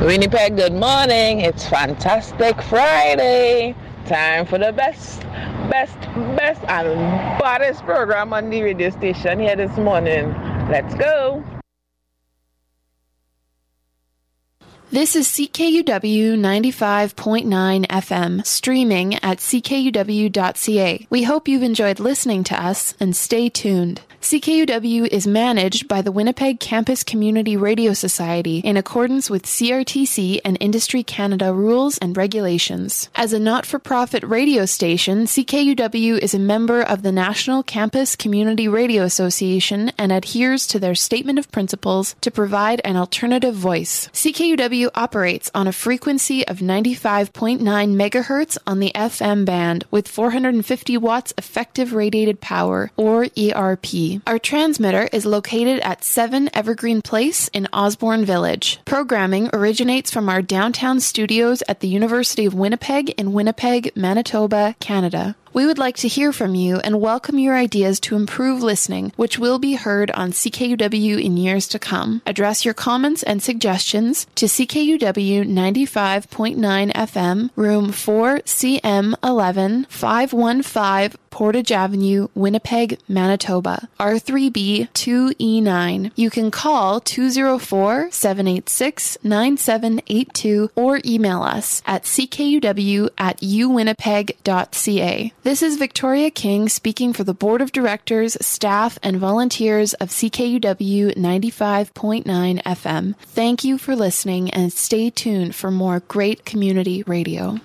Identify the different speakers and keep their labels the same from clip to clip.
Speaker 1: Winnipeg, good morning. It's Fantastic Friday. Time for the best and baddest program on the radio station here this morning. Let's go.
Speaker 2: This is CKUW 95.9 FM, streaming at ckuw.ca. We hope you've enjoyed listening to us, and stay tuned. CKUW is managed by the Winnipeg Campus Community Radio Society in accordance with CRTC and Industry Canada rules and regulations. As a not-for-profit radio station, CKUW is a member of the National Campus Community Radio Association and adheres to their statement of principles to provide an alternative voice. CKUW operates on a frequency of 95.9 megahertz on the FM band with 450 watts effective radiated power, or ERP. Our transmitter is located at 7 Evergreen Place in Osborne Village. Programming originates from our downtown studios at the University of Winnipeg in Winnipeg, Manitoba, Canada. We would like to hear from you and welcome your ideas to improve listening, which will be heard on CKUW in years to come. Address your comments and suggestions to CKUW 95.9 FM, room 4CM11, 515 Portage Avenue, Winnipeg, Manitoba, R3B 2E9. You can call 204-786-9782 or email us at ckuw@uwinnipeg.ca. This is Victoria King speaking for the Board of Directors, staff, and volunteers of CKUW 95.9 FM. Thank you for listening and stay tuned for more great community radio.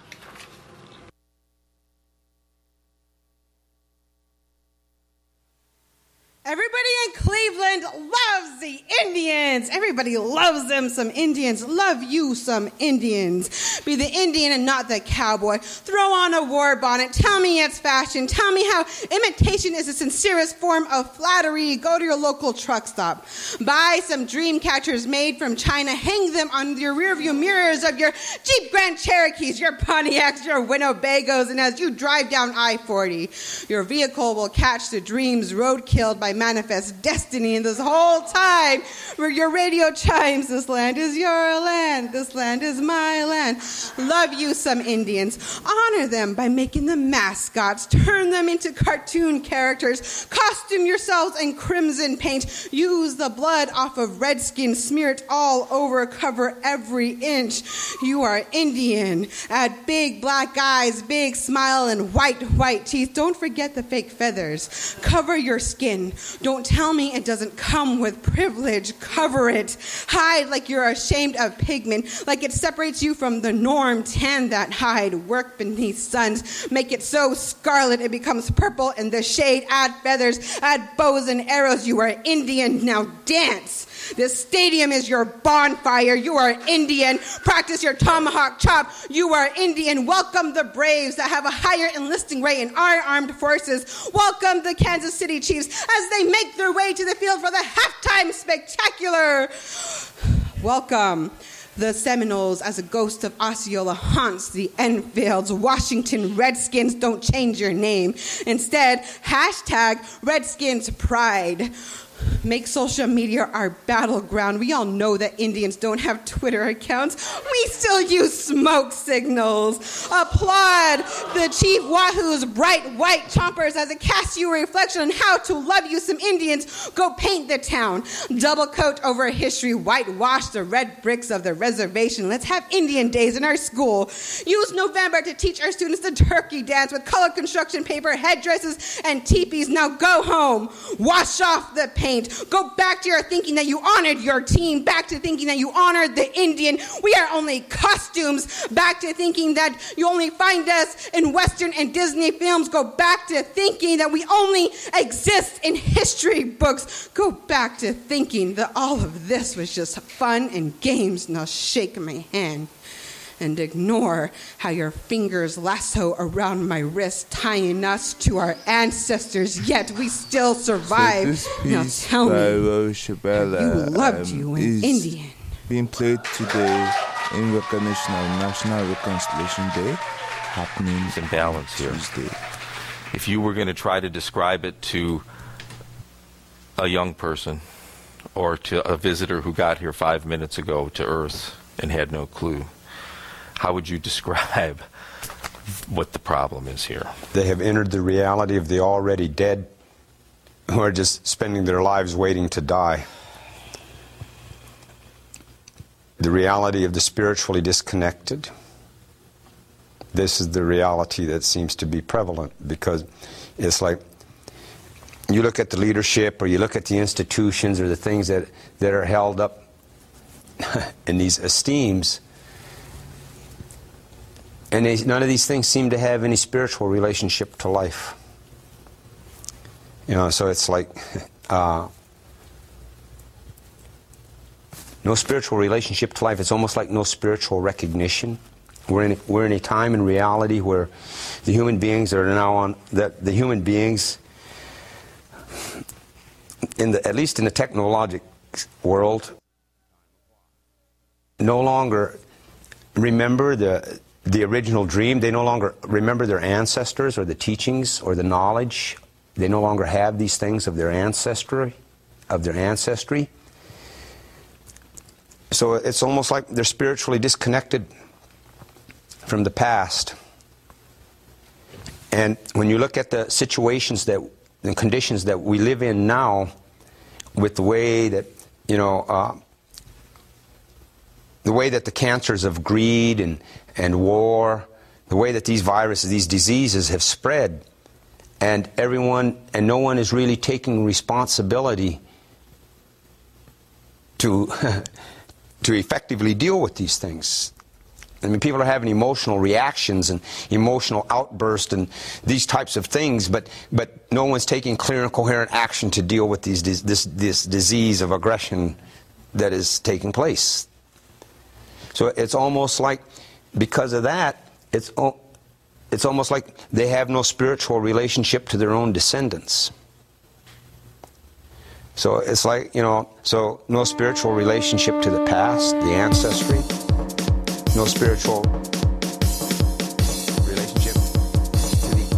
Speaker 3: Everybody in Cleveland loves the Indians. Everybody loves them some Indians. Love you some Indians. Be the Indian and not the cowboy. Throw on a war bonnet. Tell me it's fashion. Tell me how imitation is the sincerest form of flattery. Go to your local truck stop. Buy some dream catchers made from China. Hang them on your rearview mirrors of your Jeep Grand Cherokees, your Pontiacs, your Winnebagos, and as you drive down I-40, your vehicle will catch the dreams road-killed by manifest destiny. And this whole time where your radio chimes, this land is your land, this land is my land. Love you some Indians. Honor them by making them mascots. Turn them into cartoon characters. Costume yourselves in crimson paint. Use the blood off of redskins. Smear it all over. Cover every inch. You are Indian. Add big black eyes, big smile, and white teeth. Don't forget the fake feathers. Cover your skin. Don't tell me it doesn't come with privilege. Cover it. Hide like you're ashamed of pigment, like it separates you from the norm. Tan that hide. Work beneath suns. Make it so scarlet it becomes purple in the shade. Add feathers. Add bows and arrows. You are Indian. Now dance. This stadium is your bonfire. You are Indian. Practice your tomahawk chop. You are Indian. Welcome the Braves that have a higher enlisting rate in our armed forces. Welcome the Kansas City Chiefs as they make their way to the field for the halftime spectacular. Welcome the Seminoles as a ghost of Osceola haunts the Enfields. Washington Redskins, don't change your name. Instead, hashtag Redskins Pride. Make social media our battleground. We all know that Indians don't have Twitter accounts. We still use smoke signals. Applaud the Chief Wahoo's bright white chompers as it casts you a reflection on how to love you some Indians. Go paint the town. Double coat over history. Whitewash the red bricks of the reservation. Let's have Indian days in our school. Use November to teach our students the turkey dance with colored construction paper, headdresses, and teepees. Now go home. Wash off the paint. Go back to your thinking that you honored your team. Back to thinking that you honored the Indian. We are only costumes. Back to thinking that you only find us in Western and Disney films. Go back to thinking that we only exist in history books. Go back to thinking that all of this was just fun and games. Now shake my hand. And ignore how your fingers lasso around my wrist, tying us to our ancestors, yet we still survive. Now tell me, you loved you an Indian.
Speaker 4: Being played today in recognition of National Reconciliation Day, happening
Speaker 5: in balance here.
Speaker 4: Tuesday.
Speaker 5: If you were going to try to describe it to a young person or to a visitor who got here 5 minutes ago to Earth, and had no clue. How would you describe what the problem is here?
Speaker 6: They have entered the reality of the already dead who are just spending their lives waiting to die. The reality of the spiritually disconnected. This is the reality that seems to be prevalent, because it's like you look at the leadership or you look at the institutions or the things that are held up in these esteems, and none of these things seem to have any spiritual relationship to life. You know, so it's like no spiritual relationship to life. It's almost like no spiritual recognition. We're in a time in reality where the human beings are now on that the human beings at least in the technologic world no longer remember the original dream. They no longer remember their ancestors or the teachings or the knowledge. They no longer have these things of their ancestry. So it's almost like they're spiritually disconnected from the past. And when you look at the situations and conditions that we live in now, with the way that, you know, the way that the cancers of greed and war, the way that these viruses, these diseases have spread, and no one is really taking responsibility to to effectively deal with these things. I mean, people are having emotional reactions and emotional outbursts and these types of things, but no one's taking clear and coherent action to deal with this disease of aggression that is taking place. So it's almost like, because of that, it's almost like they have no spiritual relationship to their own descendants. So it's like, you know, so no spiritual relationship to the past, the ancestry. No spiritual relationship to the...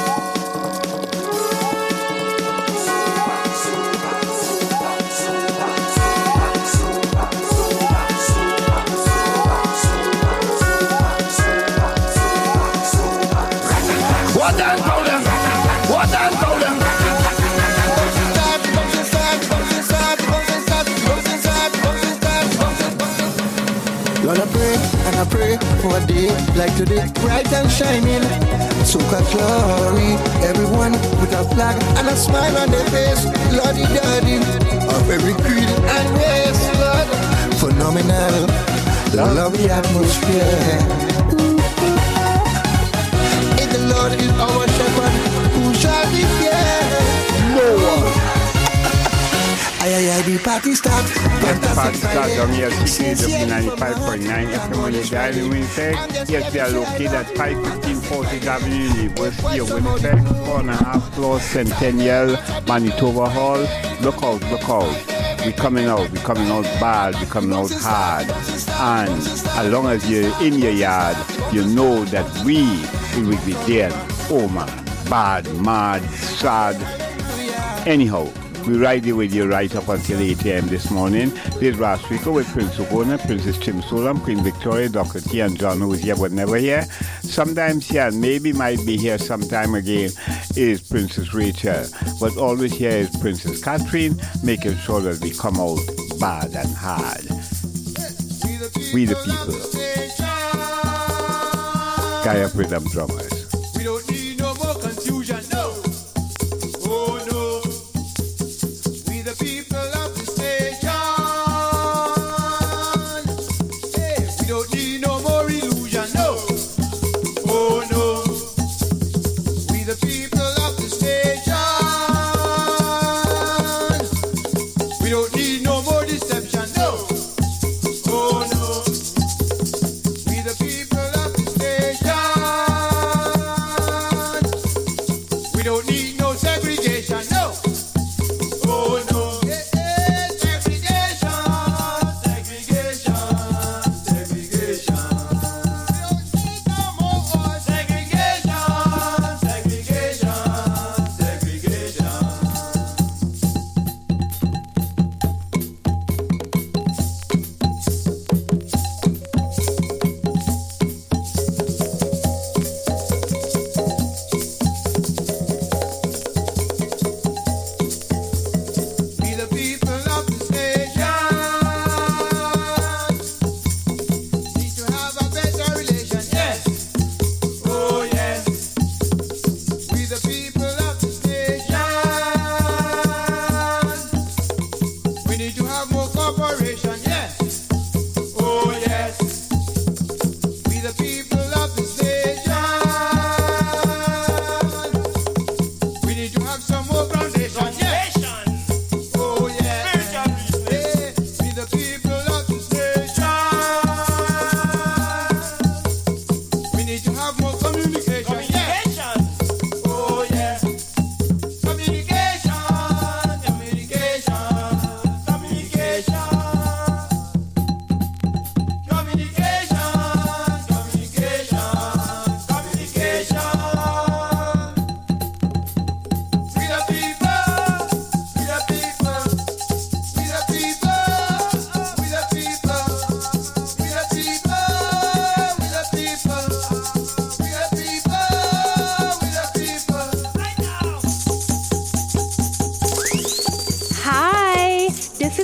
Speaker 7: What done told them? What done told them?
Speaker 8: Lord, I pray and I pray for a day like today, bright and shining. Soca glory, everyone with a flag and a smile on their face. Lordy daddy, of every creed and race, Lord. Phenomenal, love the atmosphere. If the Lord is our shepherd, who shall be feared? No one. The party starts.
Speaker 9: Down here, CKUW 95.9 FM on the dial in Winnipeg. Yes, we are located at 515 40th Avenue, University of Winnipeg, 4.5 floor, Centennial, Manitoba Hall. Look out. We're coming out bad, we're coming out hard. And as long as you're in your yard, you know that we will be there. Oh man, bad, mad, sad. Anyhow, we ride there with you right up until 8 a.m. this morning. This last week with Prince Ogona, Princess Tim Solam, Queen Victoria, Dr. T and John, who is here but never here. Sometimes here, maybe might be here sometime again, is Princess Rachel. But always here is Princess Catherine, making sure that we come out bad and hard. We the people. Gaia Rhythm Drummers.
Speaker 7: We don't need no more confusion, no. Oh no. We the people of the station. Hey, we don't need no more illusion, no. Oh no. We the people of the station. We don't need no more deception, no. Oh no. We the people of the station.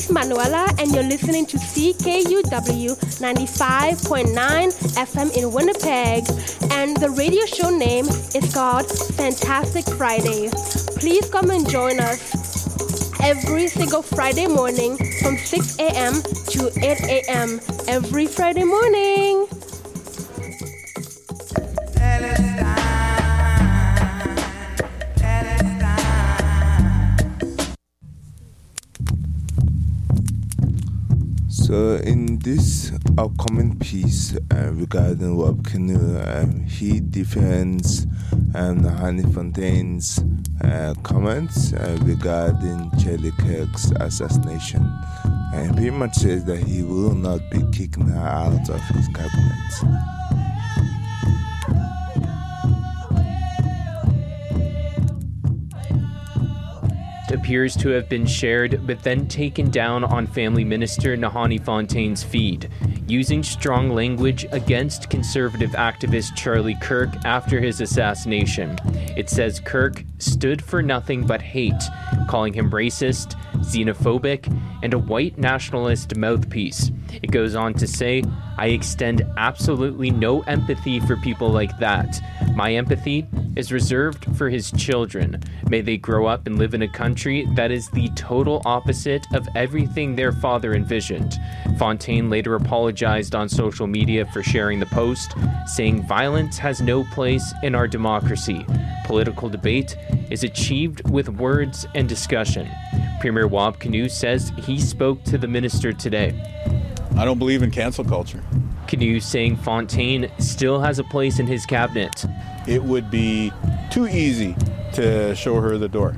Speaker 10: is Manuela, and you're listening to CKUW 95.9 FM in Winnipeg. And the radio show name is called Fantastic Friday. Please come and join us every single Friday morning from 6 a.m. to 8 a.m. every Friday morning.
Speaker 4: So in this upcoming piece regarding Rob Canoe, he defends Nahani Fontaine's comments regarding Charlie Kirk's assassination. And pretty much says that he will not be kicking her out of his cabinet.
Speaker 11: Appears to have been shared but then taken down on Family Minister Nahani Fontaine's feed, using strong language against conservative activist Charlie Kirk after his assassination. It says Kirk stood for nothing but hate, calling him racist, xenophobic, and a white nationalist mouthpiece. It goes on to say, I extend absolutely no empathy for people like that. My empathy is reserved for his children. May they grow up and live in a country that is the total opposite of everything their father envisioned. Fontaine later apologized on social media for sharing the post, saying violence has no place in our democracy. Political debate is achieved with words and discussion. Premier Wab Kinew says he spoke to the minister today.
Speaker 12: I don't believe in cancel culture.
Speaker 11: Kinew saying Fontaine still has a place in his cabinet.
Speaker 12: It would be too easy to show her the door.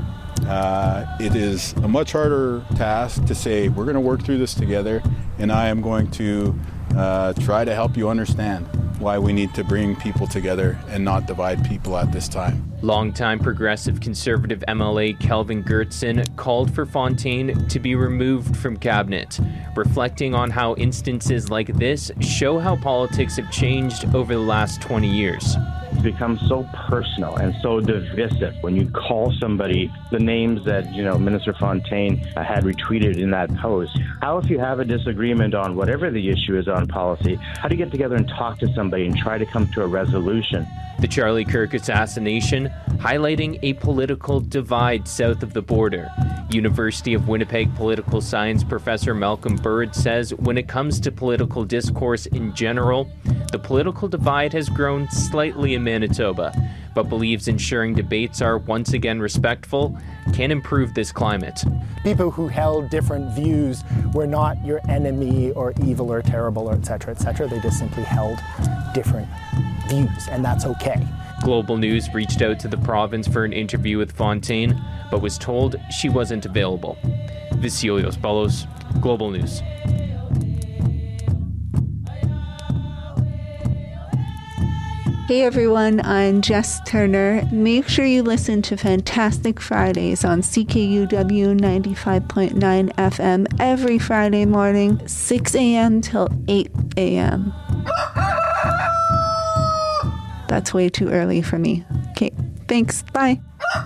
Speaker 12: It is a much harder task to say, we're going to work through this together, and I am going to try to help you understand why we need to bring people together and not divide people at this time.
Speaker 11: Longtime progressive conservative MLA Kelvin Gertson called for Fontaine to be removed from cabinet, reflecting on how instances like this show how politics have changed over the last 20 years.
Speaker 13: It's become so personal and so divisive when you call somebody the names that, Minister Fontaine had retweeted in that post. How if you have a disagreement on whatever the issue is on policy, how do you get together and talk to somebody and try to come to a resolution?
Speaker 11: The Charlie Kirk assassination highlighting a political divide south of the border. University of Winnipeg political science professor Malcolm Bird says when it comes to political discourse in general, the political divide has grown slightly in Manitoba, but believes ensuring debates are once again respectful can improve this climate.
Speaker 14: People who held different views were not your enemy or evil or terrible or etc., etc. They just simply held different views, and that's okay.
Speaker 11: Global News reached out to the province for an interview with Fontaine, but was told she wasn't available. Vicilios Palos, Global News.
Speaker 15: Hey everyone, I'm Jess Turner. Make sure you listen to Fantastic Fridays on CKUW 95.9 FM every Friday morning, 6 a.m. till 8 a.m. That's way too early for me. Okay, thanks. Bye.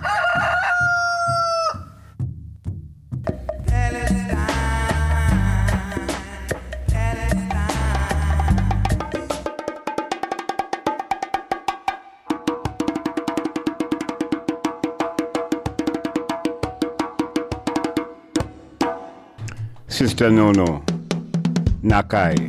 Speaker 9: Sister Nono, Nakai.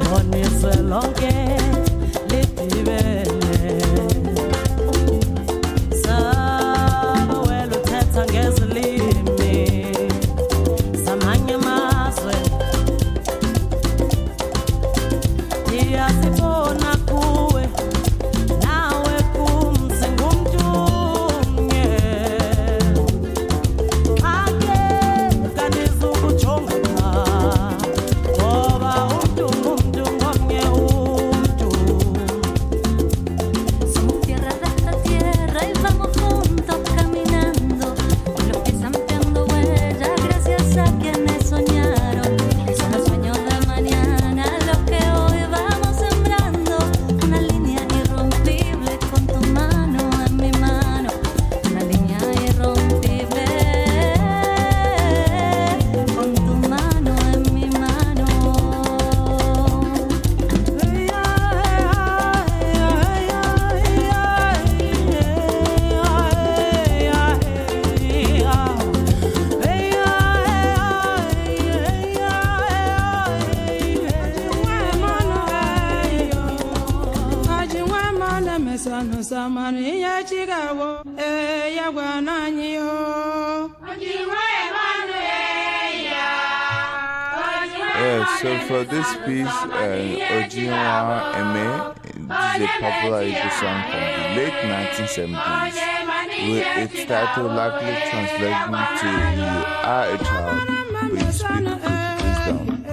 Speaker 4: So for this piece, Ojinwa Eme, this is a popular Igbo song from the late 1970s. Its title likely translating to "You are a child, but you speak with wisdom."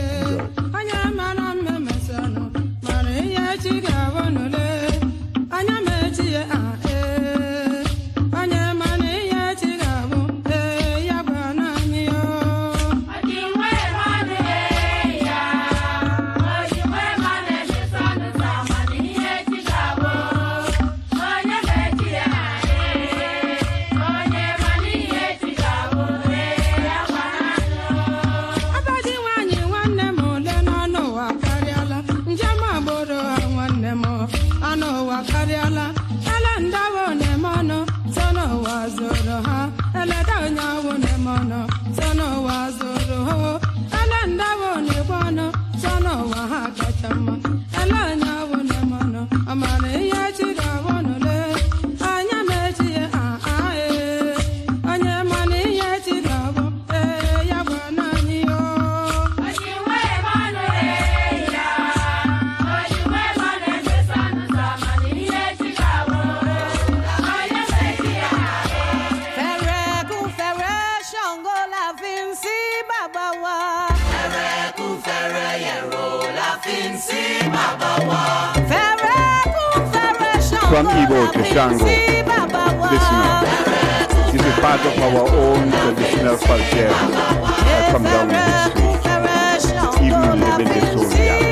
Speaker 9: From Igbo to Shango, listen up. This is part of our own traditional culture that come down in history, even living the soul reality.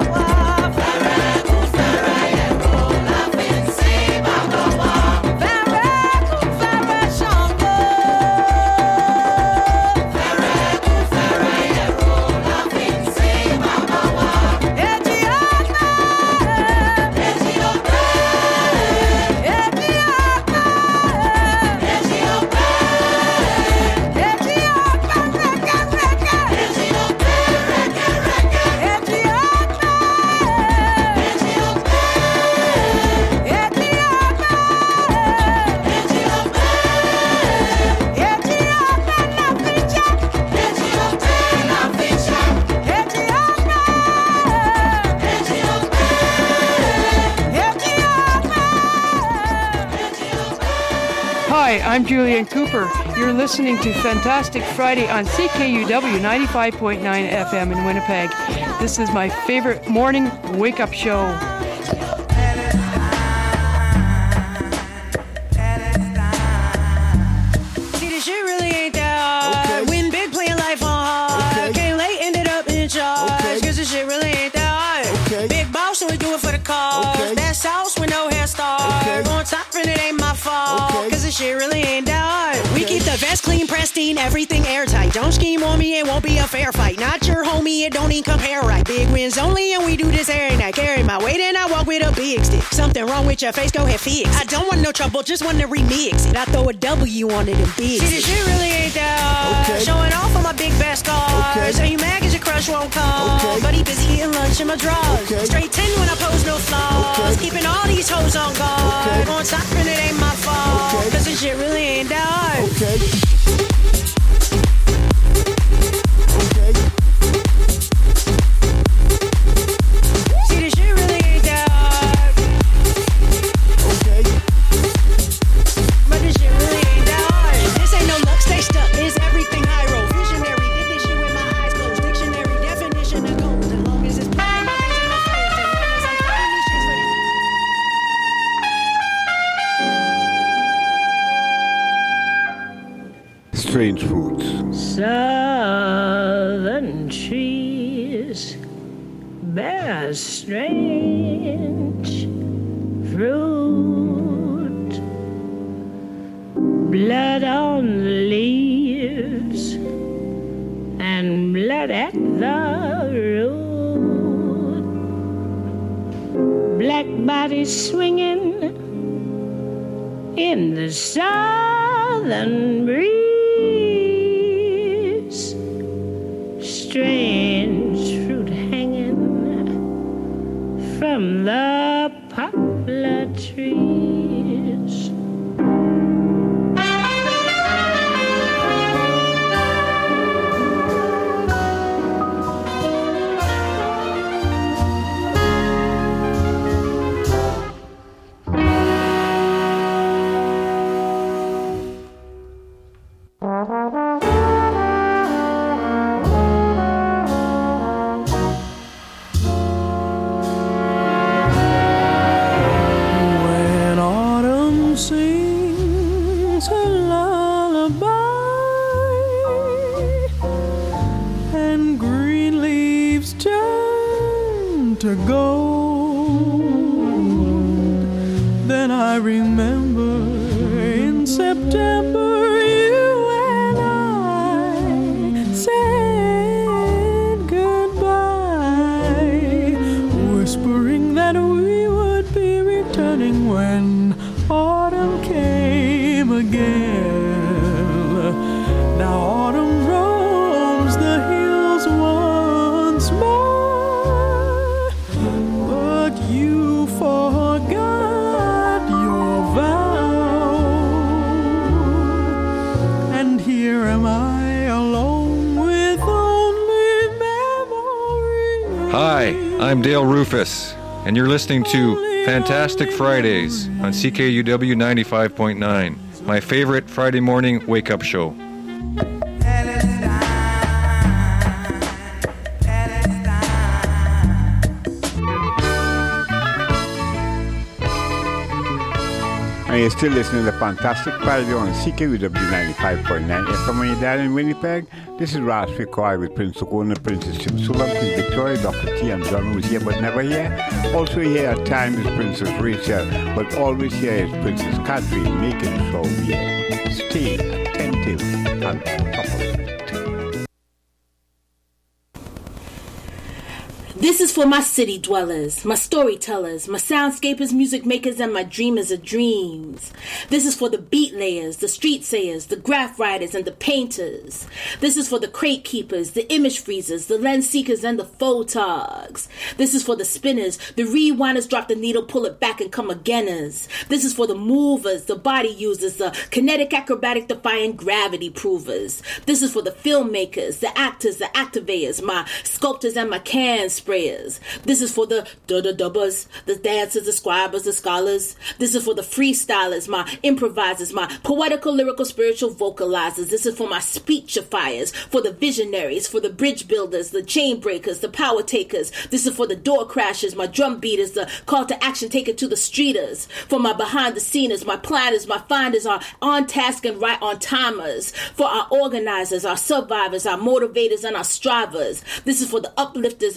Speaker 16: Hi, I'm Julian Cooper. You're listening to Fantastic Friday on CKUW 95.9 FM in Winnipeg. This is my favorite morning wake-up show.
Speaker 17: See, this shit really ain't that hard. Win big, playing life on hard. Came late, ended up in charge. Cause this shit really ain't that hard. Big boss, so we do it for the cause. That sauce with no hair stars. On top, and it ain't my fault. Cause this shit really ain't that hard. We keep the vest clean, pristine, everything airtight. Don't scheme on me, it won't be a fair fight. Not your homie, it don't even compare right. Big wins only, and we do this every night. Carry my weight and I walk with a big fixed it. Something wrong with your face, go ahead, fix. I don't want no trouble, just want to remix it. I throw a W on it and big. See, this shit really ain't that hard.
Speaker 8: Okay.
Speaker 17: Showing off on my big best car.
Speaker 8: Okay.
Speaker 17: So you mad cause your crush won't call.
Speaker 8: Okay.
Speaker 17: But he busy eating lunch in my drawers.
Speaker 8: Okay.
Speaker 17: Straight 10 when I pose no flaws.
Speaker 8: Okay.
Speaker 17: Keeping all these hoes on guard.
Speaker 8: Okay.
Speaker 17: Won't stop and it ain't my fault.
Speaker 8: Okay.
Speaker 17: Cause this shit really ain't that hard.
Speaker 8: Okay.
Speaker 17: See, this shit really ain't that hard.
Speaker 8: Okay.
Speaker 17: But this shit really ain't that hard. This ain't no luck, stay stuck. It's everything high roll. Visionary, did this shit with my eyes closed. Dictionary, definition of gold. As long as it's plain, my things ain't no phase. As long as I'm cutting these streets with it.
Speaker 9: Strange foods.
Speaker 18: Southern trees bear strange fruit, blood on the leaves and blood at the root, black bodies swinging in the southern breeze. Strange fruit hanging from the poplar trees.
Speaker 7: When autumn sings a lullaby and green leaves turn to gold, then I remember in September you and I said goodbye, whispering that we would be returning when autumn came again. Now autumn roams the hills once more, but you forgot your vow, and here am I alone with only memories.
Speaker 19: Hi, I'm Dale Rufus, and you're listening to Fantastic Fridays on CKUW 95.9, my favorite Friday morning wake-up show.
Speaker 9: And you're still listening to Fantastic Friday on CKUW 95.9 FM when you're down in Winnipeg. This is Ross McCoy with Prince Okona, Princess Simsulam, Queen Victoria, Dr. T. and John, who's here but never here. Also here at times is Princess Rachel, but always here is Princess Catherine, making sure we stay attentive and on top of it.
Speaker 20: This is for my city dwellers, my storytellers, my soundscapers, music makers, and my dreamers of dreams. This is for the beat layers, the street sayers, the graph writers, and the painters. This is for the crate keepers, the image freezers, the lens seekers, and the photogs. This is for the spinners, the rewinders, drop the needle, pull it back, and come againers. This is for the movers, the body users, the kinetic acrobatic defying gravity provers. This is for the filmmakers, the actors, the activators, my sculptors, and my can sprayers. This is for the dubbers, the dancers, the scribers, the scholars. This is for the freestylers, my improvisers, my poetical, lyrical, spiritual vocalizers. This is for my speechifiers, for the visionaries, for the bridge builders, the chain breakers, the power takers. This is for the door crashers, my drum beaters, the call to action taken to the streeters. For my behind the sceners, my planners, my finders, our on task and right on timers. For our organizers, our survivors, our motivators, and our strivers. This is for the uplifters and our uprooters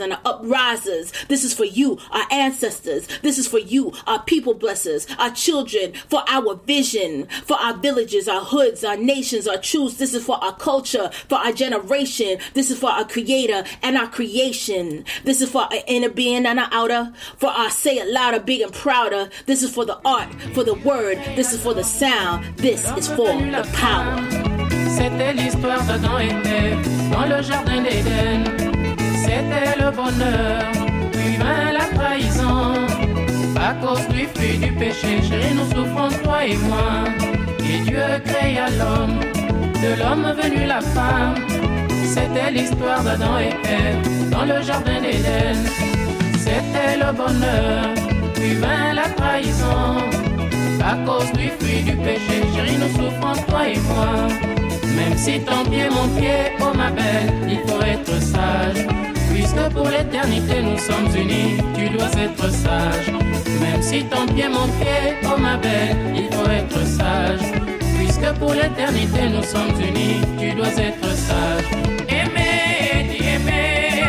Speaker 20: risers. This is for you, our ancestors. This is for you, our people blessers, our children, for our vision, for our villages, our hoods, our nations, our truths. This is for our culture, for our generation. This is for our creator and our creation. This is for our inner being and our outer, for our say it louder, big and prouder. This is for the art, for the word. This is for the sound. This is for the power.
Speaker 21: C'était l'histoire d'Adam et Ève dans le jardin d'Éden. C'était le bonheur, puis vint la trahison. À cause du fruit du péché, chérie, nous souffrons, toi et moi. Et Dieu créa l'homme, de l'homme venue la femme. C'était l'histoire d'Adam et Ève dans le jardin d'Éden. C'était le bonheur, puis vint la trahison. À cause du fruit du péché, chérie, nous souffrons, toi et moi. Même si ton pied, mon pied, oh ma belle, il faut être sage. Puisque pour l'éternité nous sommes unis, tu dois être sage. Même si ton pied, mon pied, oh ma belle, il faut être sage. Puisque pour l'éternité nous sommes unis, tu dois être sage. Aimer, dis aimer.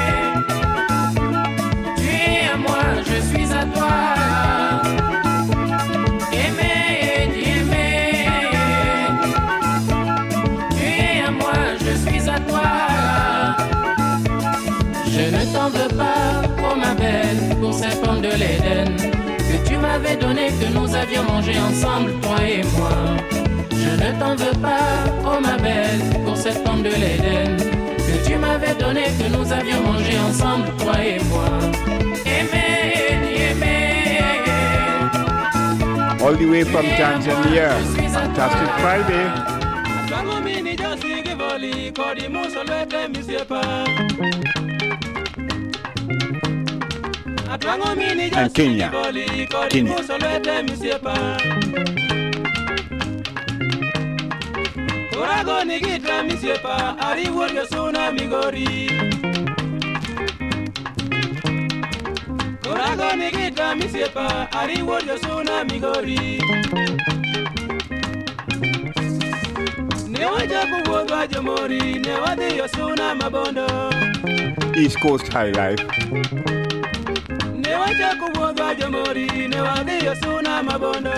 Speaker 21: Tu es à moi, je suis à toi. Je ne t'en veux pas, oh ma belle, pour cette pomme de l'Éden que tu m'avais donné, que nous avions mangé ensemble, toi et moi. Je ne t'en veux pas, oh ma belle, pour cette pomme de l'Éden que tu m'avais donné, que nous avions mangé ensemble, toi et moi. Aimer, aimer.
Speaker 9: All the way from Tanzania, Fantastic Friday. And Kenya.
Speaker 21: Orago nigita misiepa, ari warga sona migori. Orago nigita misiepa, ari warga sona migori. Newaja kuwodwa jamori, newade yosuna mabondo.
Speaker 9: East Coast High Life.
Speaker 21: Newaja kuwodwa jamori, newade yosuna mabondo.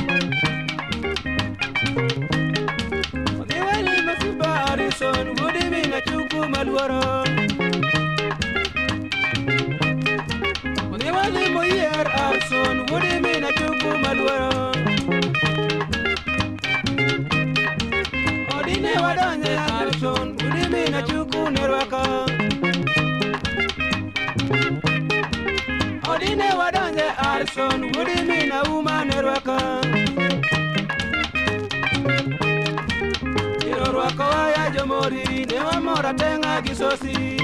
Speaker 21: Odewali masuba arison, wodimi na chuku malwaro. Odewali moyer arson, wodimi na chuku malwaro. Odine wadonye arson, wodimi na chuku nerwaka. Odine wadonye arson, wodimi na uma nerwaka. Irorwako ya jomori, newa mora tenga gisosi.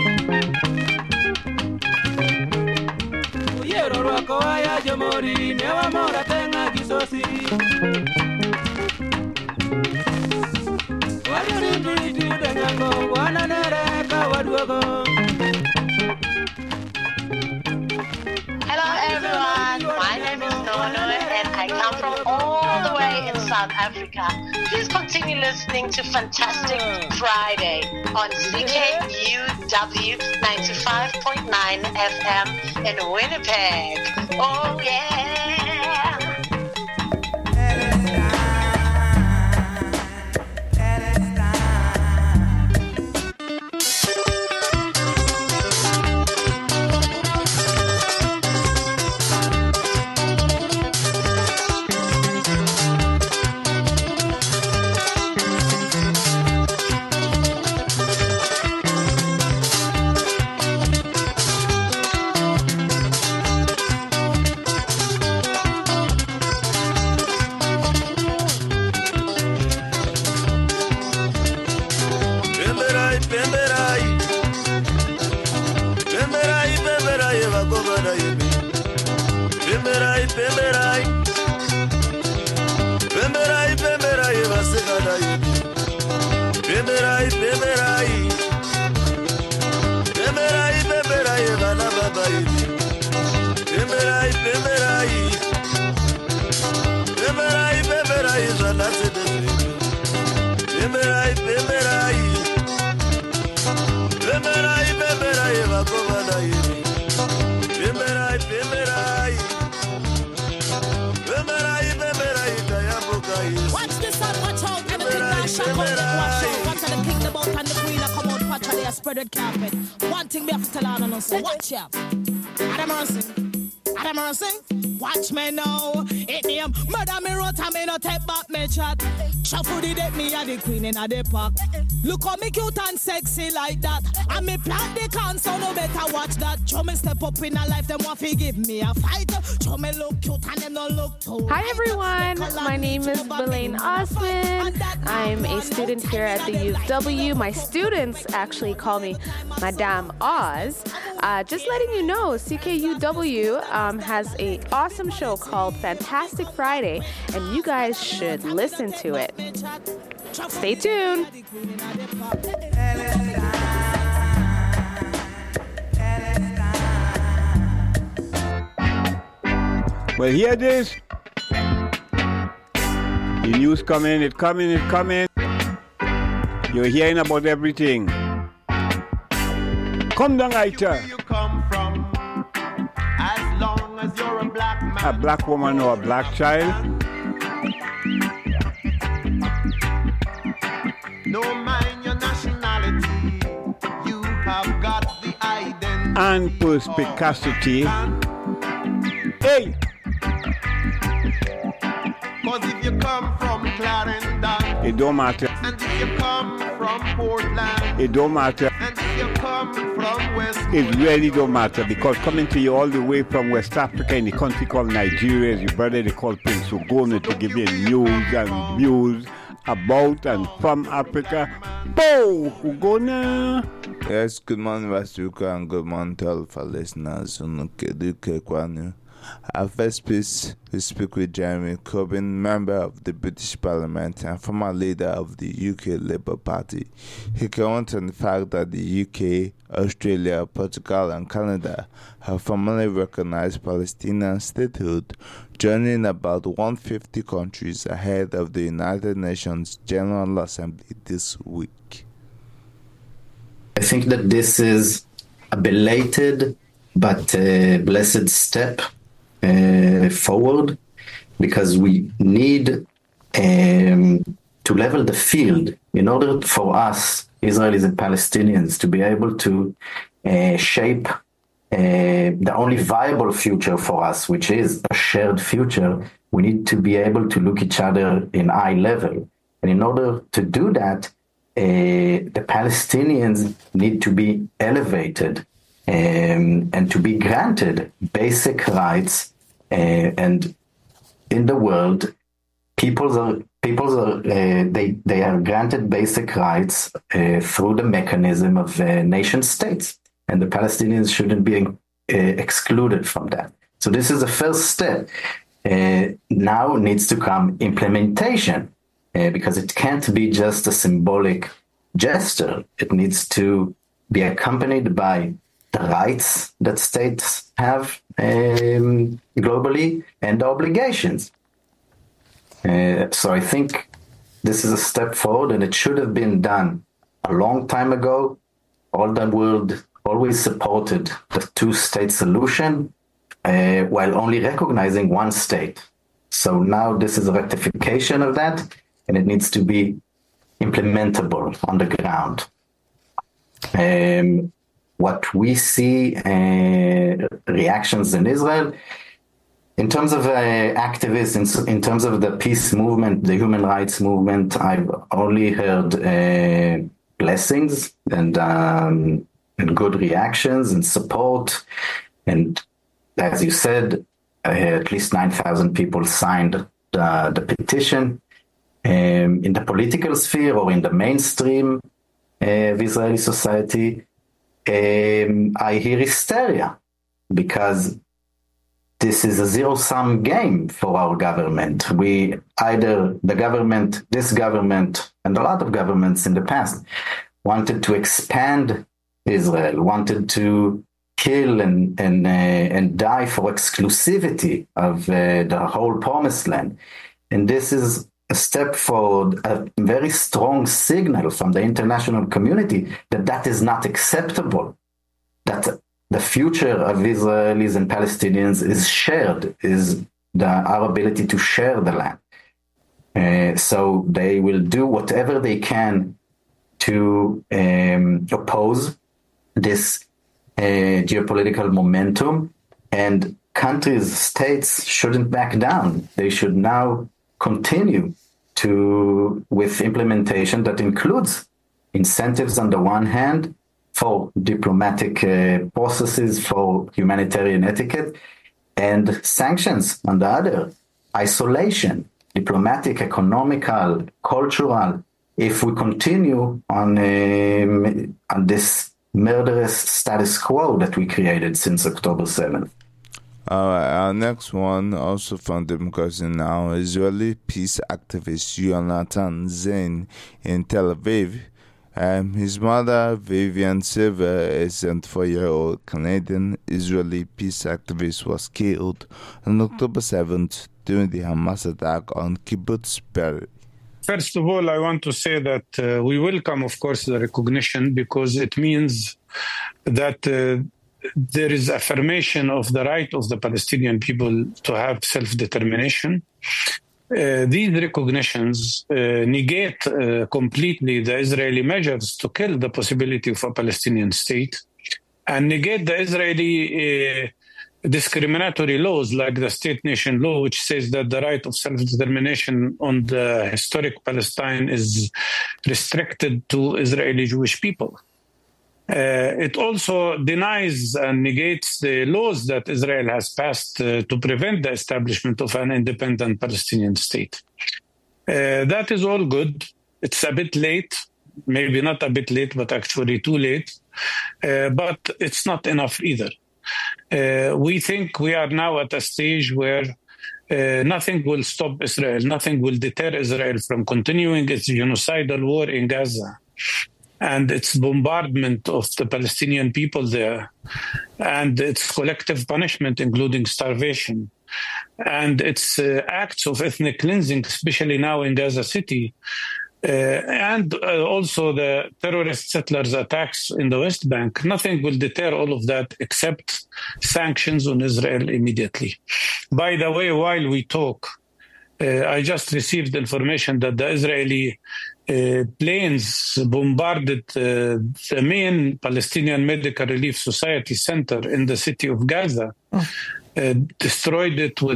Speaker 21: Irorwako ya jomori, newa mora tenga gisosi. Waduri tu danyango, wana nereka wadwogo.
Speaker 22: Hello everyone, my name is Nono and I come from all the way in South Africa. Please continue listening to Fantastic Friday on CKUW 95.9 FM in Winnipeg. Oh yeah!
Speaker 23: Bemerai,
Speaker 1: Watch this and watch out. And the king now shock out, then watch out. Watch out the king, the boat and the queen come out. Watch out they are spreaded carpet. One thing we have to tell on us. Watch out. Adam Mercy. Watch me now. It name murder me wrote and me no take back me chat. Shuffle the deck me and the queen in the park. Look how me cute and sexy like that. And me plant the can so no better watch that. Show me step up in a life them want to give me a fight. Show me look cute and them no look too.
Speaker 2: Hi everyone, my name is Belaine Osman. I'm a student here at the UW. My students actually call me Madame Oz. Just letting you know, CKUW has an awesome show called Fantastic Friday, and you guys should listen to it. Stay tuned.
Speaker 9: Well, hear this. The news coming, it's coming. You're hearing about everything. Come down, Aita. A black woman or a black child.
Speaker 7: No mind your nationality, you have got the identity
Speaker 9: and perspicacity. Hey!
Speaker 7: Cause if you come from Clarendon,
Speaker 9: it don't matter.
Speaker 7: And if you come from Portland,
Speaker 9: it don't matter.
Speaker 7: And if you come from West,
Speaker 9: it really don't matter, because coming to you all the way from West Africa in the country called Nigeria is your brother they call Prince Ugona to give you news and views about and from Africa. Bo Ugona.
Speaker 4: Yes, good morning, West Africa, and good morning to all of our listeners. Our first piece, we speak with Jeremy Corbyn, member of the British Parliament and former leader of the UK Labour Party. He commented on the fact that the UK, Australia, Portugal and Canada have formally recognized Palestinian statehood, joining about 150 countries ahead of the United Nations General Assembly this week.
Speaker 23: I think that this is a belated but blessed step forward, because we need to level the field in order for us, Israelis and Palestinians, to be able to shape the only viable future for us, which is a shared future. We need to be able to look each other in eye level. And in order to do that, the Palestinians need to be elevated and to be granted basic rights. And in the world, people are granted basic rights through the mechanism of nation states, and the Palestinians shouldn't be excluded from that. So this is the first step. Now needs to come implementation, because it can't be just a symbolic gesture. It needs to be accompanied by the rights that states have globally and the obligations. So I think this is a step forward, and it should have been done a long time ago. All the world always supported the two-state solution while only recognizing one state. So now this is a rectification of that, and it needs to be implementable on the ground. What we see reactions in Israel, in terms of activists, in terms of the peace movement, the human rights movement, I've only heard blessings and good reactions and support. And as you said, at least 9,000 people signed the petition. In the political sphere or in the mainstream of Israeli society, I hear hysteria, because this is a zero-sum game for our government. We either this government, and a lot of governments in the past, wanted to expand Israel, wanted to kill and die for exclusivity of the whole promised land. And this is a step forward, a very strong signal from the international community that is not acceptable, that the future of Israelis and Palestinians is shared, is our ability to share the land. So they will do whatever they can to oppose this geopolitical momentum, and countries, states shouldn't back down. They should now continue with implementation that includes incentives on the one hand for diplomatic processes, for humanitarian etiquette, and sanctions on the other. Isolation, diplomatic, economical, cultural. If we continue on this murderous status quo that we created since October 7th.
Speaker 4: Our next one, also from Democracy Now!, Israeli peace activist Yonatan Zain in Tel Aviv. His mother, Vivian Silver, a 74-year-old Canadian Israeli peace activist, was killed on October 7th during the Hamas attack on Kibbutz Be'eri.
Speaker 3: First of all, I want to say that we welcome, of course, the recognition, because it means that there is affirmation of the right of the Palestinian people to have self-determination. These recognitions negate completely the Israeli measures to kill the possibility of a Palestinian state, and negate the Israeli discriminatory laws like the State Nation Law, which says that the right of self-determination on the historic Palestine is restricted to Israeli Jewish people. It also denies and negates the laws that Israel has passed to prevent the establishment of an independent Palestinian state. That is all good. It's a bit late, maybe not a bit late, but actually too late. But it's not enough either. We think we are now at a stage where nothing will stop Israel, nothing will deter Israel from continuing its genocidal war in Gaza and its bombardment of the Palestinian people there, and its collective punishment, including starvation, and its acts of ethnic cleansing, especially now in Gaza City, and also the terrorist settlers' attacks in the West Bank. Nothing will deter all of that except sanctions on Israel immediately. By the way, while we talk, I just received information that the Israeli planes bombarded the main Palestinian Medical Relief Society center in the city of Gaza, destroyed it with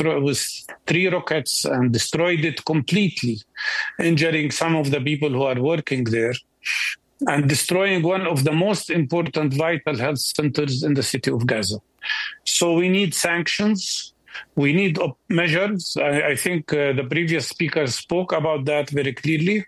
Speaker 3: 3 rockets and destroyed it completely, injuring some of the people who are working there and destroying one of the most important vital health centers in the city of Gaza. So we need sanctions. We need measures. I think the previous speaker spoke about that very clearly.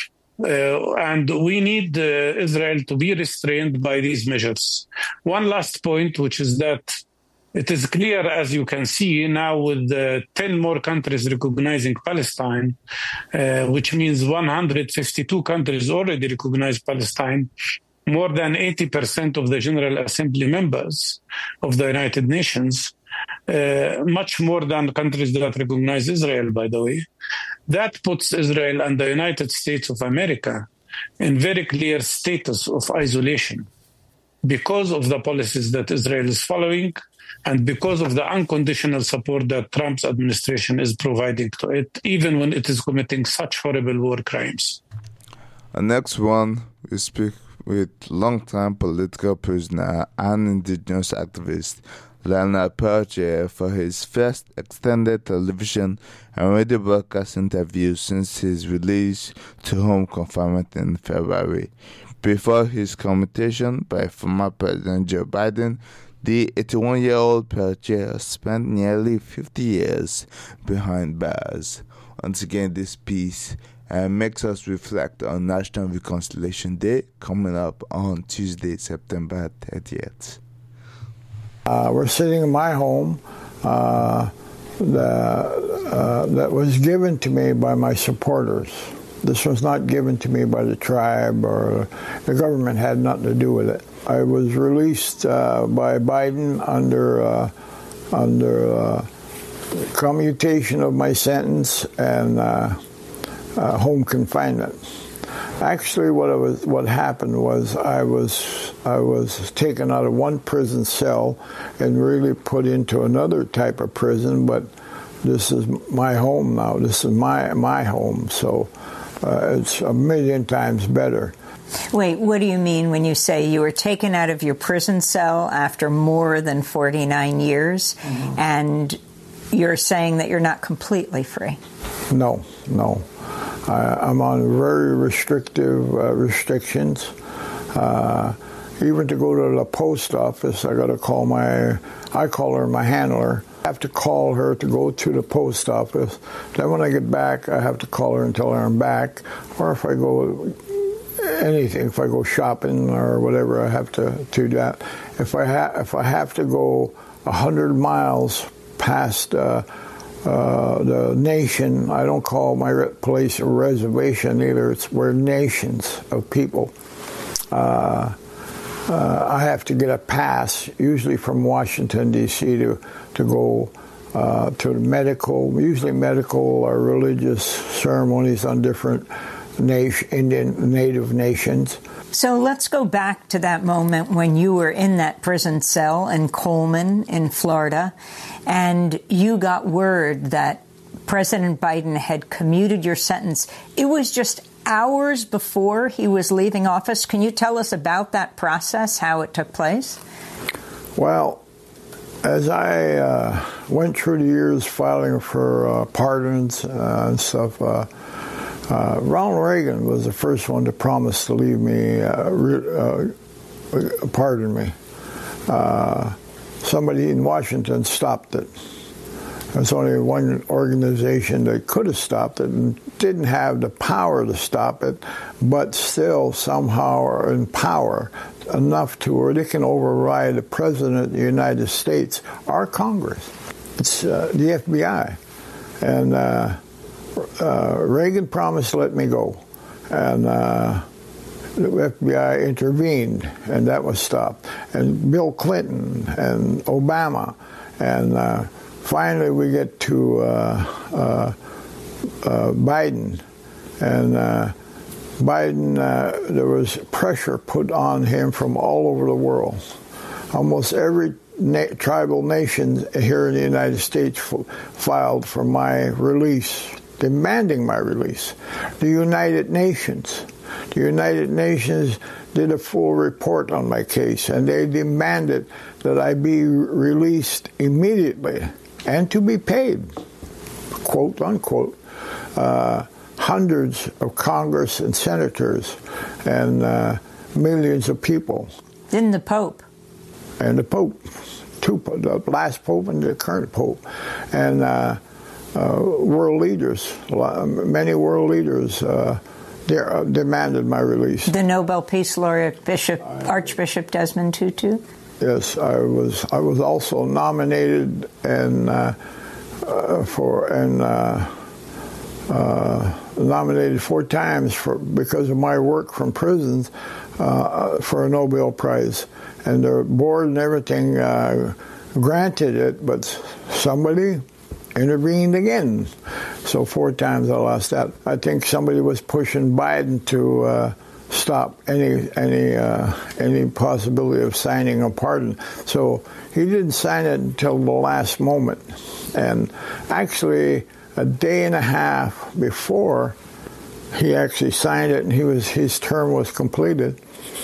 Speaker 3: And we need Israel to be restrained by these measures. One last point, which is that it is clear, as you can see now, with 10 more countries recognizing Palestine, which means 152 countries already recognize Palestine, more than 80% of the General Assembly members of the United Nations, much more than countries that recognize Israel, by the way. That puts Israel and the United States of America in very clear status of isolation because of the policies that Israel is following and because of the unconditional support that Trump's administration is providing to it, even when it is committing such horrible war crimes.
Speaker 4: The next one, we speak with longtime political prisoner and indigenous activist Leonard Peltier for his first extended television and radio broadcast interview since his release to home confinement in February. Before his commutation by former President Joe Biden, the 81-year-old Peltier spent nearly 50 years behind bars. Once again, this piece makes us reflect on National Reconciliation Day coming up on Tuesday, September 30th.
Speaker 5: We're sitting in my home that was given to me by my supporters. This was not given to me by the tribe, or the government had nothing to do with it. I was released by Biden under commutation of my sentence and home confinement. Actually, what happened was I was taken out of one prison cell and really put into another type of prison. But this is my home now. This is my home. So it's a million times better.
Speaker 6: Wait, what do you mean when you say you were taken out of your prison cell after more than 49 years, and you're saying that you're not completely free?
Speaker 5: No. I'm on very restrictive restrictions. Even to go to the post office, I got to call I call her my handler. I have to call her to go to the post office. Then when I get back, I have to call her and tell her I'm back. Or if I go anything, if I go shopping or whatever, I have to do that. If I have to go 100 miles past the nation, I don't call my place a reservation either. We're nations of people. I have to get a pass, usually from Washington, D.C., to go to usually medical or religious ceremonies on different native nations.
Speaker 6: So let's go back to that moment when you were in that prison cell in Coleman, in Florida, and you got word that President Biden had commuted your sentence. It was just hours before he was leaving office. Can you tell us about that process, how it took place?
Speaker 5: Well, as I went through the years filing for pardons and stuff, Ronald Reagan was the first one to promise to leave me, pardon me. Somebody in Washington stopped it. There's only one organization that could have stopped it and didn't have the power to stop it, but still somehow are in power enough to where they can override the President of the United States, our Congress. It's the FBI. And Reagan promised to let me go. And the FBI intervened, and that was stopped. And Bill Clinton and Obama. And finally we get to Biden. And Biden, there was pressure put on him from all over the world. Almost every tribal nation here in the United States filed for my release, demanding my release. The United Nations did a full report on my case, and they demanded that I be released immediately and to be paid, quote unquote. Hundreds of Congress and senators and millions of people.
Speaker 6: Then the Pope.
Speaker 5: And the Pope. The last Pope and the current Pope. And world leaders, many world leaders demanded my release.
Speaker 6: The Nobel Peace Laureate Archbishop Desmond Tutu?
Speaker 5: Yes, I was also nominated nominated 4 times because of my work from prisons for a Nobel Prize. And the board and everything granted it, but somebody intervened again. So 4 times I lost that. I think somebody was pushing Biden to stop any possibility of signing a pardon. So he didn't sign it until the last moment. And actually, a day and a half before he actually signed it and his term was completed,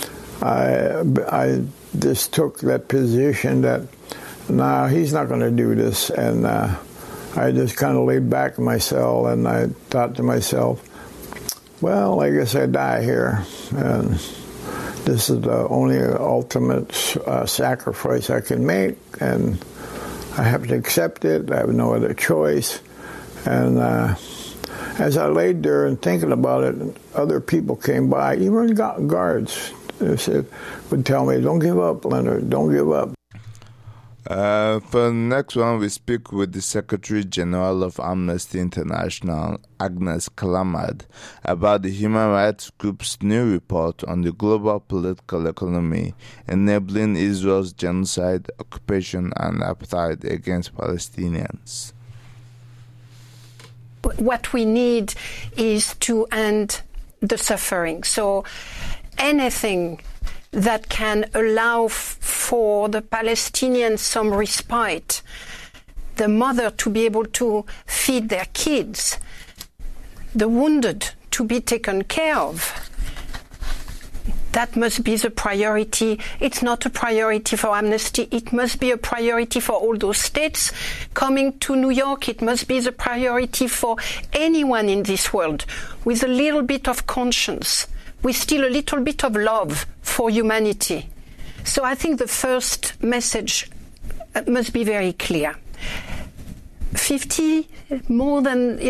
Speaker 5: I just took that position that, no, he's not going to do this. And I just kind of laid back in my cell, and I thought to myself, well, I guess I die here. And this is the only ultimate sacrifice I can make, and I have to accept it. I have no other choice. And as I laid there and thinking about it, other people came by, even guards, would tell me, don't give up, Leonard, don't give up.
Speaker 4: For the next one, we speak with the Secretary General of Amnesty International, Agnes Callamard, about the human rights group's new report on the global political economy enabling Israel's genocide, occupation, and apartheid against Palestinians.
Speaker 10: What we need is to end the suffering. So anything that can allow for the Palestinians some respite, the mother to be able to feed their kids, the wounded to be taken care of, that must be the priority. It's not a priority for Amnesty. It must be a priority for all those states coming to New York. It must be the priority for anyone in this world with a little bit of conscience, with still a little bit of love for humanity. So I think the first message must be very clear. 50, more than,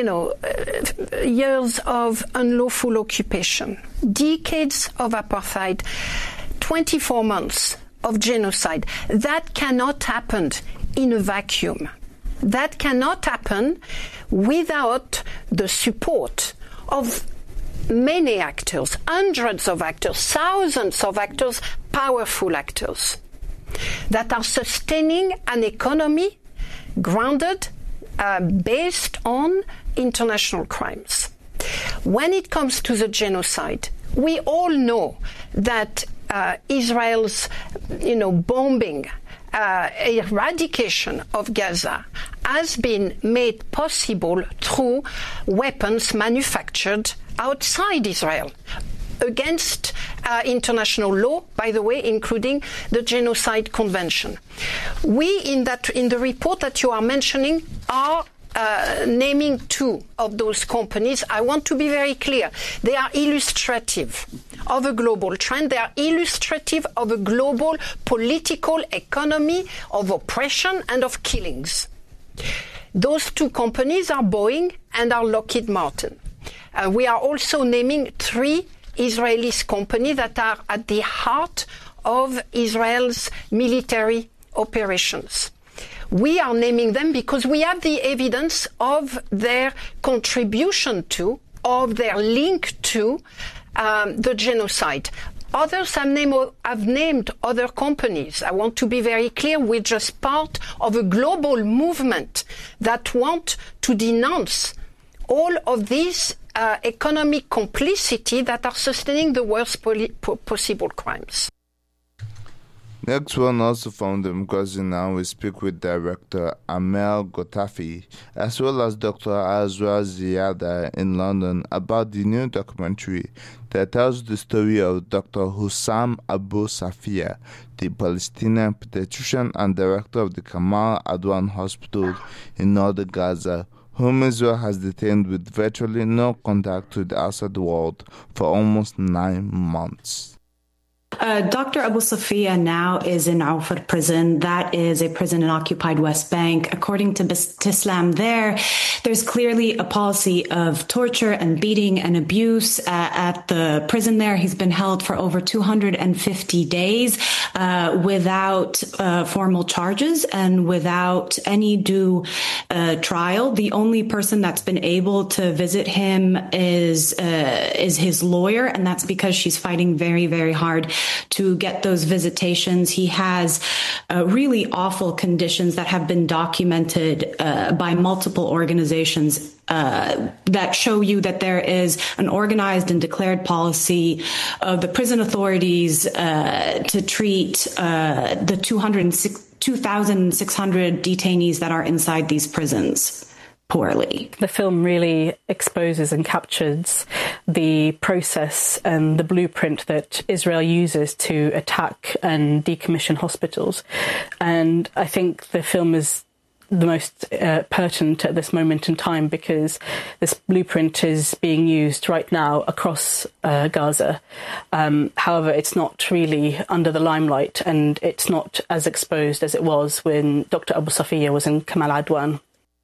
Speaker 10: years of unlawful occupation, decades of apartheid, 24 months of genocide. That cannot happen in a vacuum. That cannot happen without the support of many actors, hundreds of actors, thousands of actors, powerful actors that are sustaining an economy grounded based on international crimes. When it comes to the genocide, we all know that Israel's, bombing, eradication of Gaza has been made possible through weapons manufactured outside Israel, against international law, by the way, including the Genocide Convention. We, in the report that you are mentioning, are naming two of those companies. I want to be very clear. They are illustrative of a global trend. They are illustrative of a global political economy of oppression and of killings. Those two companies are Boeing and are Lockheed Martin. We are also naming three Israeli companies that are at the heart of Israel's military operations. We are naming them because we have the evidence of their contribution to, of their link to the genocide. Others have named other companies. I want to be very clear, we're just part of a global movement that want to denounce all of these economic complicity that are sustaining the worst possible crimes.
Speaker 4: Next one, also from Democracy Now!, we speak with director Amel Gotafi, as well as Dr. Azra Ziada in London, about the new documentary that tells the story of Dr. Hussam Abu Safia, the Palestinian pediatrician and director of the Kamal Adwan Hospital in northern Gaza, whom Israel has detained with virtually no contact with the outside world for almost 9 months.
Speaker 12: Dr. Abu Safia now is in Aufar prison. That is a prison in occupied West Bank. According to Tislam there's clearly a policy of torture and beating and abuse at the prison there. He's been held for over 250 days without formal charges and without any due trial. The only person that's been able to visit him is his lawyer, and that's because she's fighting very, very hard to get those visitations. He has really awful conditions that have been documented by multiple organizations that show you that there is an organized and declared policy of the prison authorities to treat the 2,600 detainees that are inside these prisons poorly.
Speaker 13: The film really exposes and captures the process and the blueprint that Israel uses to attack and decommission hospitals. And I think the film is the most pertinent at this moment in time because this blueprint is being used right now across Gaza. However, it's not really under the limelight and it's not as exposed as it was when Dr. Abu Safia was in Kamal Adwan.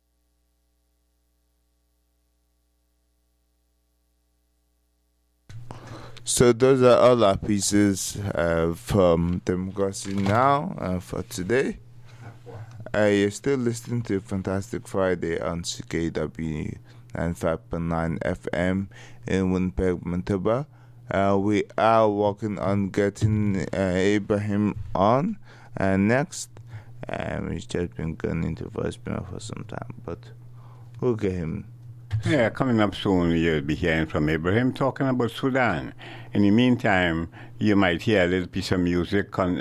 Speaker 4: So those are all our pieces from Democracy Now! For today. You're still listening to Fantastic Friday on CKW 95.9 FM in Winnipeg, Manitoba. We are working on getting Ibrahim on next. He's just been going into voicemail for some time, but we'll get him
Speaker 9: Yeah, coming up soon, you'll be hearing from Ibrahim talking about Sudan. In the meantime, you might hear a little piece of music coming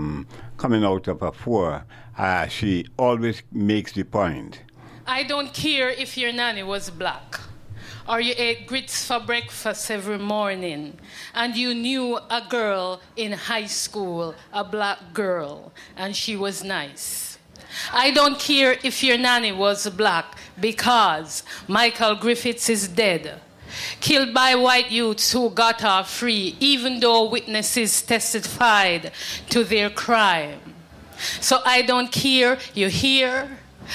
Speaker 9: out of Afua. She always makes the point.
Speaker 21: I don't care if your nanny was black, or you ate grits for breakfast every morning, and you knew a girl in high school, a black girl, and she was nice. I don't care if your nanny was black, because Michael Griffiths is dead, killed by white youths who got off free, even though witnesses testified to their crime. So I don't care, you hear?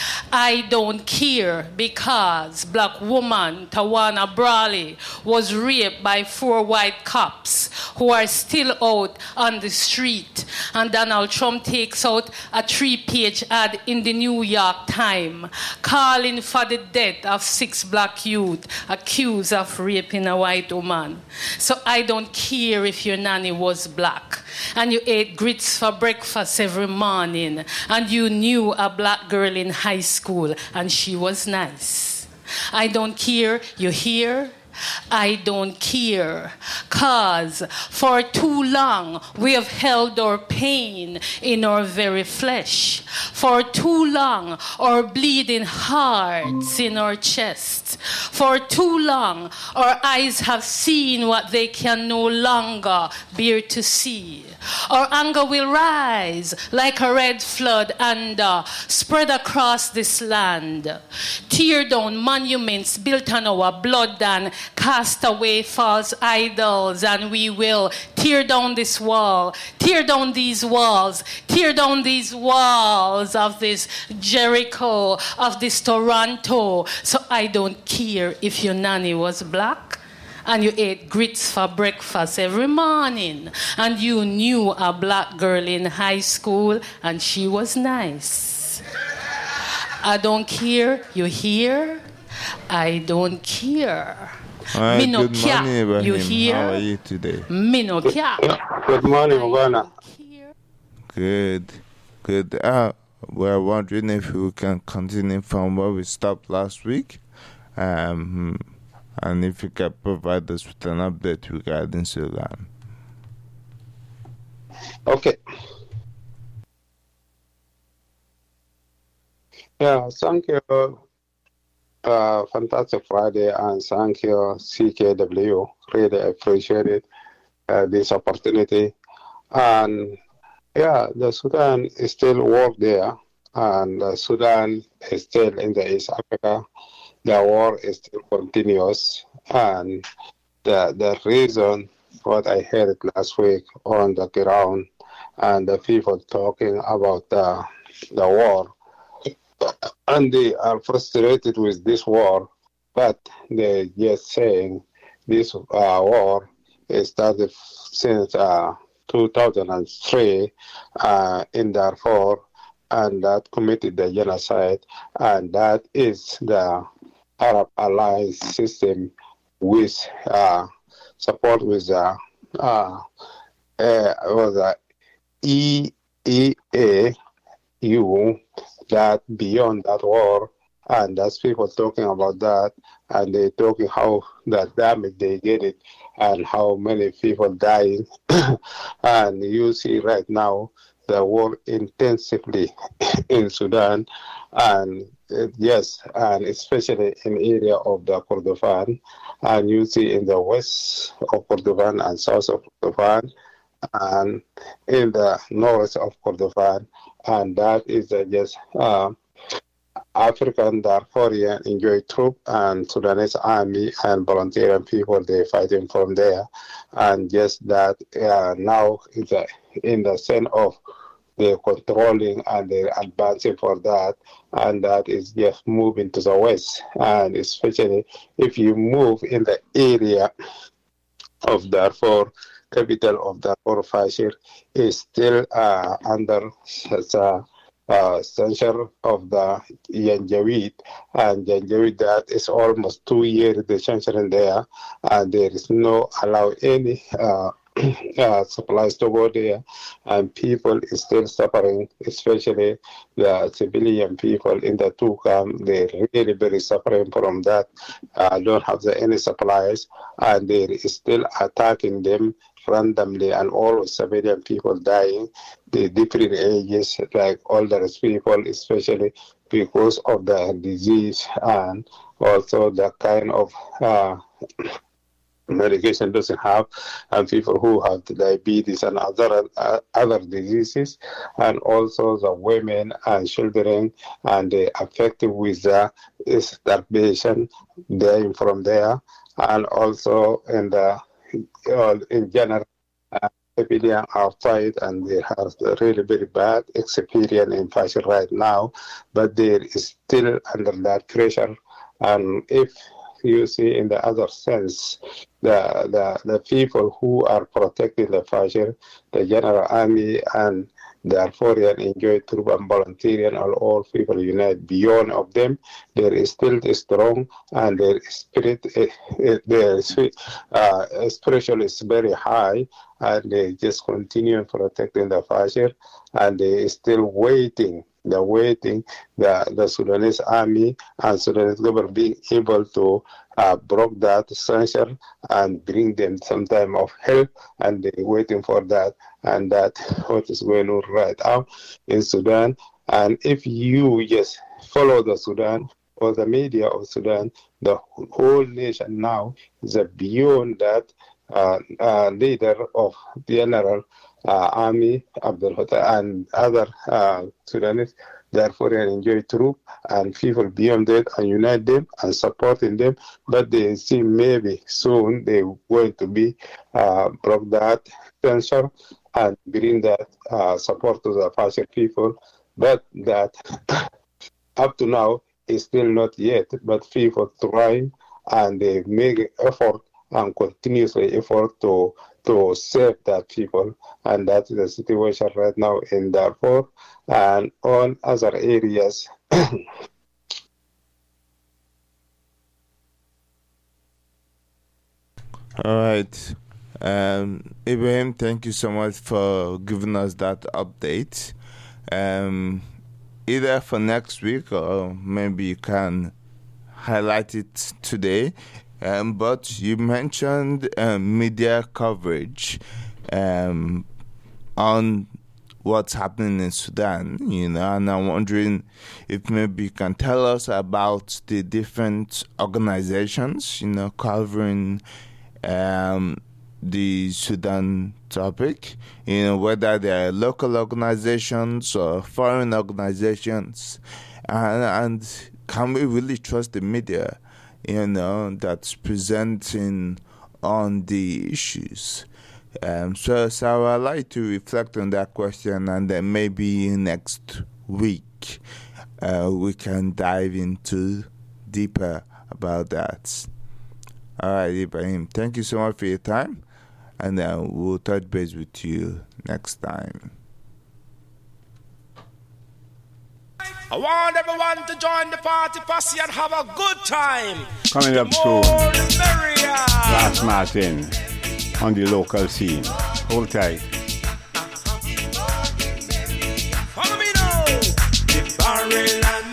Speaker 21: I don't care, because black woman Tawana Brawley was raped by 4 white cops who are still out on the street, and Donald Trump takes out a 3-page ad in the New York Times calling for the death of 6 black youth accused of raping a white woman. So I don't care if your nanny was black and you ate grits for breakfast every morning and you knew a black girl in high school and she was nice. I don't care, you hear? I don't care, 'cause for too long we have held our pain in our very flesh. For too long our bleeding hearts in our chest. For too long our eyes have seen what they can no longer bear to see. Our anger will rise like a red flood and spread across this land. Tear down monuments built on our blood and cast away false idols, and we will tear down this wall, tear down these walls, tear down these walls of this Jericho, of this Toronto. So I don't care if your nanny was black and you ate grits for breakfast every morning and you knew a black girl in high school and she was nice. I don't care, you hear? I don't care.
Speaker 4: Good
Speaker 21: Me no
Speaker 4: morning,
Speaker 21: care,
Speaker 4: Ibrahim.
Speaker 21: you hear?
Speaker 4: How are you today?
Speaker 21: Me no care.
Speaker 11: Good morning, Uganda.
Speaker 4: Good. We're wondering if we can continue from where we stopped last week. And if you can provide us with an update regarding Sudan.
Speaker 11: Okay. Yeah, thank you. Fantastic Friday, and thank you, CKW. Really appreciate it, this opportunity. And yeah, the Sudan is still war there, and Sudan is still in the East Africa. The war is still continuous, and the reason what I heard last week on the ground and the people talking about the war, and they are frustrated with this war, but they're just saying this war started since 2003 in Darfur, and that committed the genocide, and that is the Arab Alliance system with support with the EEAU, that beyond that war, and that's people talking about that, and they talking how the damage they get it and how many people dying. And you see right now the war intensively in Sudan, and yes, and especially in area of the Kordofan, and you see in the west of Kordofan and south of Kordofan, and in the north of Kordofan, and that is just African Darfurian enjoy troop and Sudanese army and volunteer people, they fighting from there, and just that now is in the sense of they're controlling and they're advancing for that, and that is just moving to the west, and especially if you move in the area of Darfur, capital of Darfur, Fashir, is still under censure of the Janjaweed, and Janjaweed, that is almost 2 years the censure in there, and there is no allow any supplies to go there, and people is still suffering, especially the civilian people in the two camps. They're really very suffering from that. Don't have any supplies, and they're still attacking them randomly, and all civilian people dying, the different ages, like older people, especially because of the disease and also the kind of medication doesn't have, and people who have diabetes and other diseases, and also the women and children, and they affected with the starvation dying from there, and also in the in general, civilians outside, and they have really very bad experience in fashion right now, but they is still under that pressure. And if you see in the other sense, the people who are protecting the fashion, the General Army and the Darfurian enjoy troop and volunteering, and all people unite beyond of them. There is still strong, and their spirit, their spiritual is very high, and they just continue protecting the fashion, and they still waiting. They're waiting the Sudanese army and Sudanese government being able to break that censure and bring them some time of help, and they're waiting for that, and that's what is going on right now in Sudan. And if you just follow the Sudan or the media of Sudan, the whole nation now is beyond that leader of the general army, Abdel Fattah, and other Sudanese, therefore they enjoy troop and people beyond that, and unite them and supporting them. But they see maybe soon they're going to be broke that censure and bring that support to the Fasher people. But that up to now is still not yet, but people trying, and they make effort and continuously effort to save that people, and that is the situation right now in Darfur and on other areas.
Speaker 4: All right. Ibrahim, thank you so much for giving us that update. Either for next week or maybe you can highlight it today. But you mentioned media coverage on what's happening in Sudan, and I'm wondering if maybe you can tell us about the different organizations, covering the Sudan topic, whether they're local organizations or foreign organizations, and can we really trust the media, that's presenting on the issues? So I'd like to reflect on that question, and then maybe next week we can dive into deeper about that. All right, Ibrahim, thank you so much for your time, and we'll touch base with you next time.
Speaker 14: I want everyone to join the party posse and have a good time.
Speaker 9: Coming up soon, Ross Martin on the local scene. Hold tight.